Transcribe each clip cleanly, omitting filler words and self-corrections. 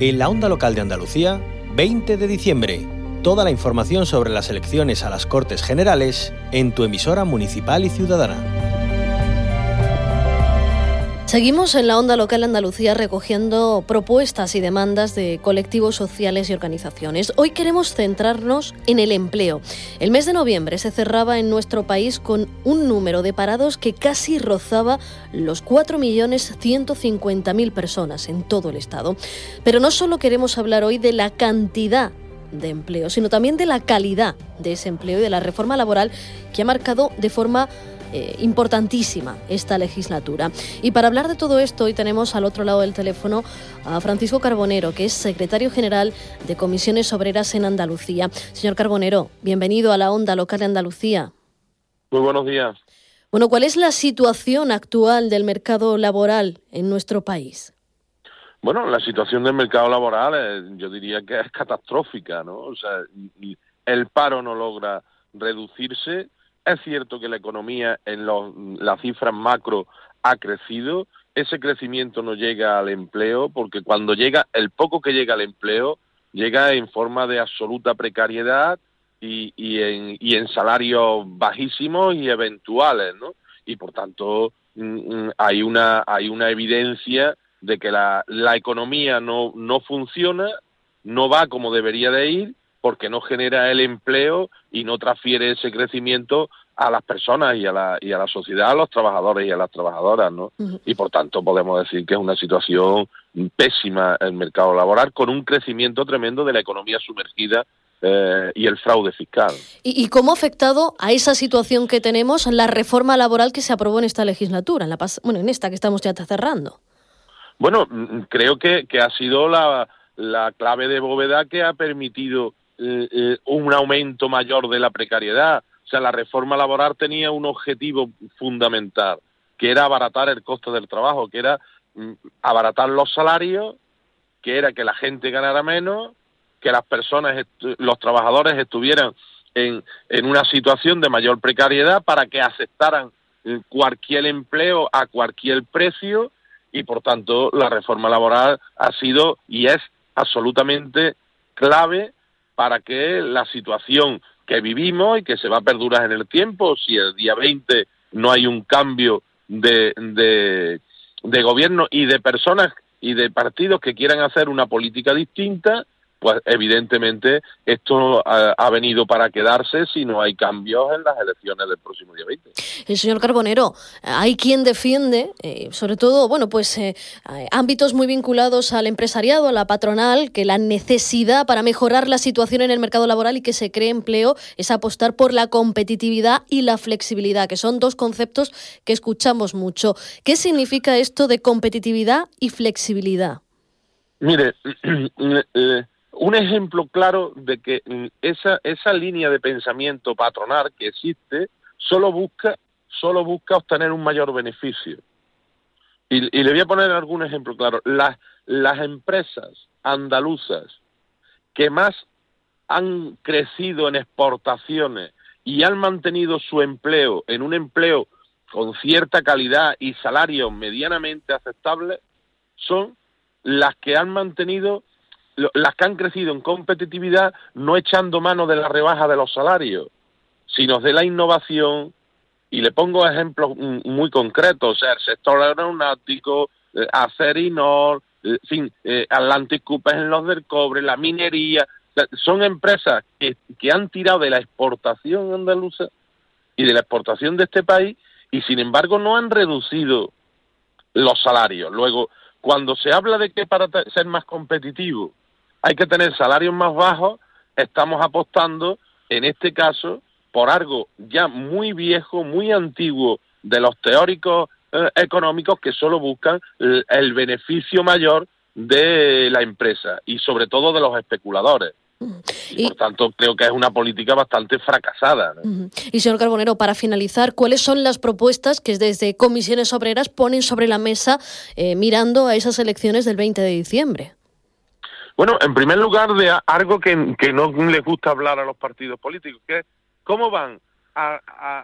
En la onda local de Andalucía, 20 de diciembre. Toda la información sobre las elecciones a las Cortes Generales en tu emisora municipal y ciudadana. Seguimos en la onda local de Andalucía recogiendo propuestas y demandas de colectivos sociales y organizaciones. Hoy queremos centrarnos en el empleo. El mes de noviembre se cerraba en nuestro país con un número de parados que casi rozaba los 4.150.000 personas en todo el estado. Pero no solo queremos hablar hoy de la cantidad de empleo, sino también de la calidad de ese empleo y de la reforma laboral que ha marcado de forma importantísima esta legislatura. Y para hablar de todo esto, hoy tenemos al otro lado del teléfono a Francisco Carbonero, que es secretario general de Comisiones Obreras en Andalucía. Señor Carbonero, bienvenido a la onda local de Andalucía. Muy buenos días. Bueno, ¿cuál es la situación actual del mercado laboral en nuestro país? Bueno, la situación del mercado laboral yo diría que es catastrófica, ¿no? O sea, el paro no logra reducirse. Es cierto que la economía en las cifras macro ha crecido, ese crecimiento no llega al empleo, porque cuando llega, el poco que llega al empleo, llega en forma de absoluta precariedad y en salarios bajísimos y eventuales, ¿no? Y por tanto hay una evidencia de que la economía no funciona, no va como debería de ir, porque no genera el empleo y no transfiere ese crecimiento a las personas y a la sociedad, a los trabajadores y a las trabajadoras, ¿no? Uh-huh. Y por tanto podemos decir que es una situación pésima el mercado laboral, con un crecimiento tremendo de la economía sumergida y el fraude fiscal. ¿Y cómo ha afectado a esa situación que tenemos la reforma laboral que se aprobó en esta legislatura, en esta que estamos ya cerrando? Bueno, creo que ha sido la clave de bóveda que ha permitido un aumento mayor de la precariedad. O sea, la reforma laboral tenía un objetivo fundamental, que era abaratar el costo del trabajo, que era abaratar los salarios, que era que la gente ganara menos, que las personas, los trabajadores estuvieran en una situación de mayor precariedad para que aceptaran cualquier empleo a cualquier precio, y por tanto la reforma laboral ha sido y es absolutamente clave para que la situación que vivimos y que se va a perdurar en el tiempo, si el día 20 no hay un cambio de gobierno y de personas y de partidos que quieran hacer una política distinta, pues evidentemente esto ha venido para quedarse si no hay cambios en las elecciones del próximo día 20. Señor Carbonero, hay quien defiende, sobre todo, ámbitos muy vinculados al empresariado, a la patronal, que la necesidad para mejorar la situación en el mercado laboral y que se cree empleo es apostar por la competitividad y la flexibilidad, que son dos conceptos que escuchamos mucho. ¿Qué significa esto de competitividad y flexibilidad? Mire, un ejemplo claro de que esa línea de pensamiento patronal que existe solo busca obtener un mayor beneficio. Y le voy a poner algún ejemplo claro. Las empresas andaluzas que más han crecido en exportaciones y han mantenido su empleo en un empleo con cierta calidad y salarios medianamente aceptables son las que han crecido en competitividad, no echando mano de la rebaja de los salarios, sino de la innovación. Y le pongo ejemplos muy concretos, o sea, el sector aeronáutico, Acerinor, Atlantic Cooper en los del cobre, la minería. Son empresas que han tirado de la exportación andaluza y de la exportación de este país, y sin embargo no han reducido los salarios. Luego, cuando se habla de que para ser más competitivo hay que tener salarios más bajos, estamos apostando, en este caso, por algo ya muy viejo, muy antiguo de los teóricos económicos que solo buscan el beneficio mayor de la empresa y sobre todo de los especuladores. Y por tanto creo que es una política bastante fracasada, ¿no? Y señor Carbonero, para finalizar, ¿cuáles son las propuestas que desde Comisiones Obreras ponen sobre la mesa mirando a esas elecciones del 20 de diciembre? Bueno, en primer lugar, de algo que no les gusta hablar a los partidos políticos, que es cómo van a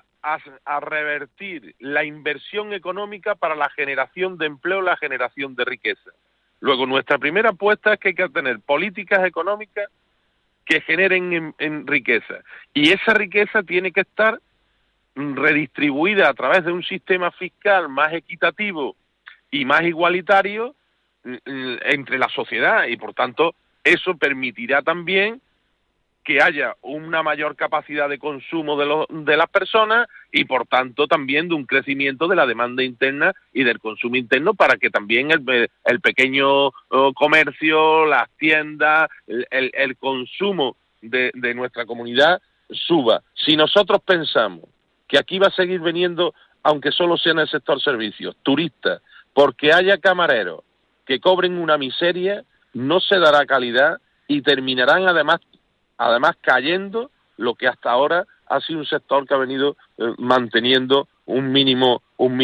revertir la inversión económica para la generación de empleo, la generación de riqueza. Luego, nuestra primera apuesta es que hay que tener políticas económicas que generen en riqueza. Y esa riqueza tiene que estar redistribuida a través de un sistema fiscal más equitativo y más igualitario entre la sociedad. Y, por tanto, eso permitirá también que haya una mayor capacidad de consumo de las personas y, por tanto, también de un crecimiento de la demanda interna y del consumo interno, para que también el pequeño comercio, las tiendas, el consumo de nuestra comunidad suba. Si nosotros pensamos que aquí va a seguir viniendo, aunque solo sea en el sector servicios, turistas, porque haya camareros que cobren una miseria, no se dará calidad y terminarán además cayendo lo que hasta ahora ha sido un sector que ha venido manteniendo un mínimo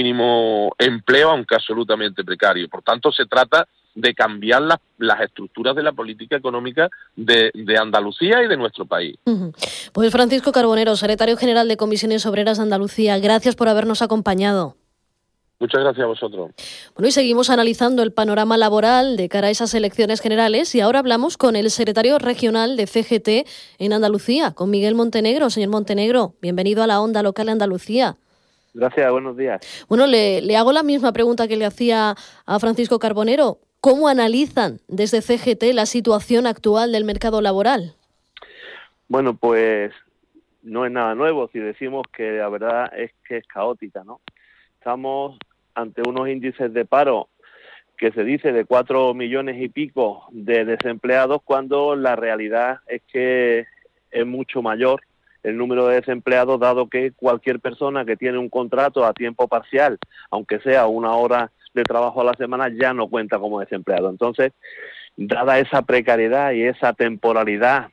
empleo, aunque absolutamente precario. Por tanto, se trata de cambiar las estructuras de la política económica de Andalucía y de nuestro país. Pues Francisco Carbonero, secretario general de Comisiones Obreras de Andalucía, gracias por habernos acompañado. Muchas gracias a vosotros. Bueno, y seguimos analizando el panorama laboral de cara a esas elecciones generales y ahora hablamos con el secretario regional de CGT en Andalucía, con Miguel Montenegro. Señor Montenegro, bienvenido a la Onda Local de Andalucía. Gracias, buenos días. Bueno, le hago la misma pregunta que le hacía a Francisco Carbonero. ¿Cómo analizan desde CGT la situación actual del mercado laboral? Bueno, pues no es nada nuevo si decimos que la verdad es que es caótica, ¿no? Estamos ante unos índices de paro que se dice de 4 millones y pico de desempleados, cuando la realidad es que es mucho mayor el número de desempleados, dado que cualquier persona que tiene un contrato a tiempo parcial, aunque sea 1 hora de trabajo a la semana, ya no cuenta como desempleado. Entonces, dada esa precariedad y esa temporalidad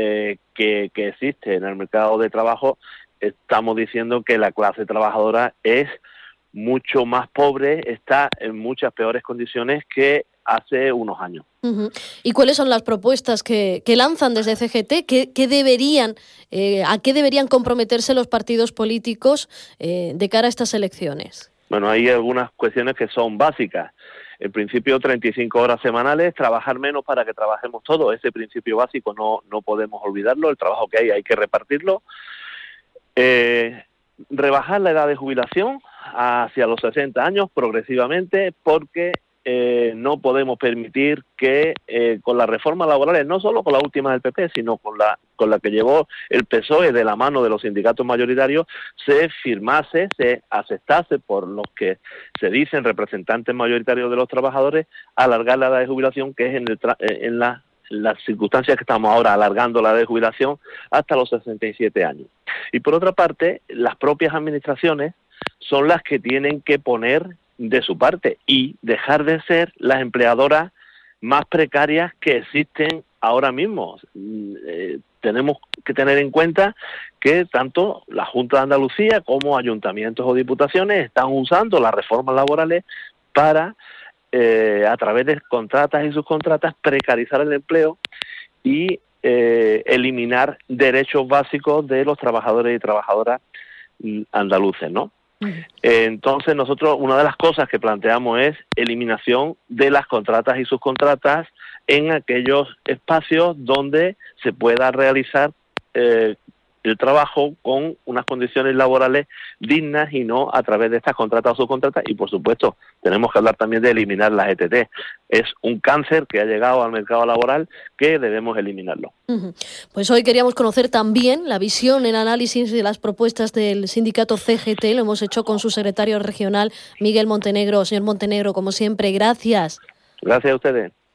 que existe en el mercado de trabajo, estamos diciendo que la clase trabajadora es mucho más pobre, está en muchas peores condiciones que hace unos años. ¿Y cuáles son las propuestas que lanzan desde CGT? ¿A qué deberían comprometerse los partidos políticos de cara a estas elecciones? Bueno, hay algunas cuestiones que son básicas. En principio, 35 horas semanales, trabajar menos para que trabajemos todos. Ese principio básico no podemos olvidarlo. El trabajo que hay que repartirlo. Rebajar la edad de jubilación hacia los 60 años progresivamente, porque no podemos permitir que con las reformas laborales, no solo con la última del PP, sino con la que llevó el PSOE de la mano de los sindicatos mayoritarios, se aceptase por los que se dicen representantes mayoritarios de los trabajadores, alargar la edad de jubilación, que es en las circunstancias que estamos ahora, alargando la edad de jubilación hasta los 67 años. Y por otra parte, las propias administraciones son las que tienen que poner de su parte y dejar de ser las empleadoras más precarias que existen ahora mismo. Tenemos que tener en cuenta que tanto la Junta de Andalucía como ayuntamientos o diputaciones están usando las reformas laborales para, a través de contratas y subcontratas, precarizar el empleo y eliminar derechos básicos de los trabajadores y trabajadoras andaluces, ¿no? Entonces nosotros, una de las cosas que planteamos es eliminación de las contratas y subcontratas en aquellos espacios donde se pueda realizar el trabajo con unas condiciones laborales dignas y no a través de estas contratas o subcontratas. Y por supuesto tenemos que hablar también de eliminar las ETT. Es un cáncer que ha llegado al mercado laboral que debemos eliminarlo. Pues hoy queríamos conocer también la visión, el análisis de las propuestas del sindicato CGT. Lo hemos hecho con su secretario regional, Miguel Montenegro. Señor Montenegro, como siempre, gracias. Gracias a ustedes.